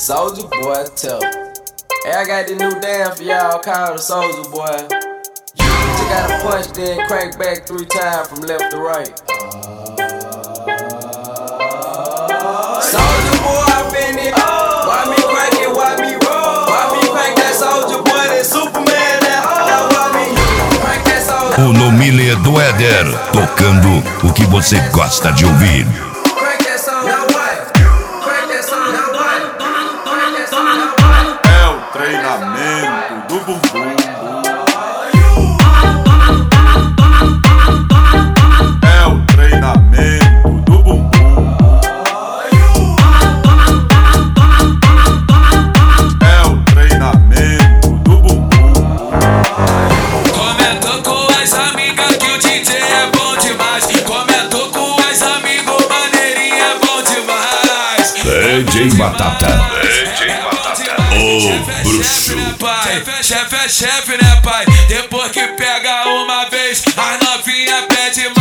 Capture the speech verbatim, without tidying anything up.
Soulja Boy tell. Hey, I got this new dance for y'all called the Soulja Boy. You gotta punch, then crank back three times from left to right. Soulja Boy, I finna. Why me crank it? Why me roll? Why me crank that Soulja Boy? That Superman, that hoe. Why me crank that Soulja Boy? O Nomile do Éder, tocando o que você gosta de ouvir. É o treinamento do bumbum. É o treinamento do bumbum. É o treinamento do bumbum. Comentou com as amigas que o D J é bom demais. Comentou com as amigos, maneirinha é bom demais. D J Batata. D J Batata. O bruxo. Chefe é chefe, né, pai? Depois que pega uma vez, as novinha pede